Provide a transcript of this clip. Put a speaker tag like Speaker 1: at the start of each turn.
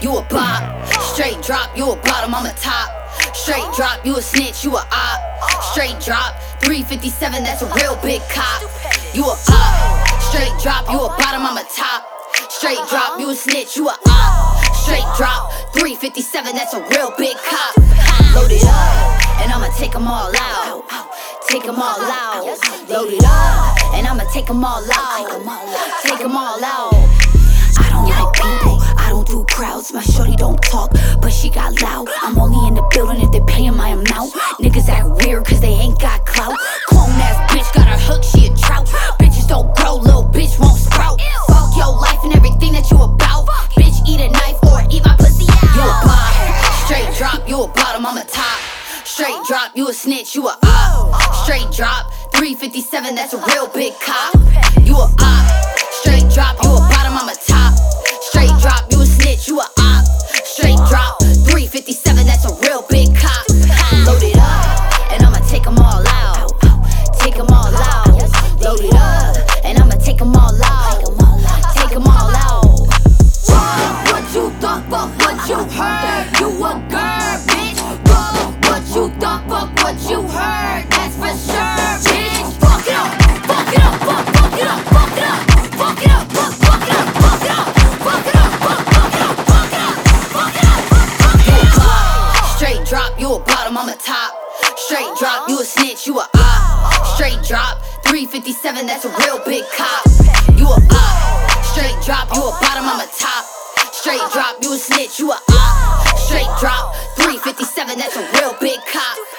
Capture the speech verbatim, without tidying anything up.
Speaker 1: you a bop. Straight drop, you a bottom, I'm a top. Straight drop, you a snitch, you a op. Straight drop, three fifty-seven, that's a real big cop. You a op. Straight drop, you a bottom, I'm a top. Straight drop, you a snitch, you a op. Straight drop, three fifty-seven, that's a real big cop. Load it up, and I'ma take them all out. Take them all out. Load it up, and I'ma take them all out. Take them all out. I don't like people, I don't do crowds. My shorty don't talk, but she got loud. I'm only in the building if they paying my amount. Niggas act weird cause they ain't got clout. Clone ass bitch got her hook, she a trout. Bitches don't grow, little bitch won't sprout. Fuck your life and everything that you about. Bitch eat a knife or eat my pussy out. You a bop, straight drop, you a bottom, I'm a top. Straight drop, you a snitch, you a op. Straight drop, three fifty-seven, that's a real big cop. You a op. Straight drop, you a bottom, I'm a top. Straight drop, you a snitch, you a op. Straight drop, three fifty-seven, that's a real big cop. Load it up, and I'ma take them all out. Take them all out. Load it up, and I'ma take them all out. Take them all out. What you thought, fuck what you heard. You a girl, bitch. Fuck what you thought, fuck what you heard. That's for sure, bitch. Fuck it up, fuck it up, fuck, fuck it up, fuck it up. Fuck it up, fuck, fuck it up, fuck it up. Fuck it up, fuck, fuck it up, fuck it up. Fuck it up, fuck, fuck it up. Straight drop, you a bottom, I'm a top. Straight drop, you a snitch, you a op. Straight drop, three fifty-seven, that's a real big cop. You a op. Straight drop, you a bottom, I'm a top. Straight drop, you a snitch, you a op. Straight drop, three fifty-seven, that's a real big cop.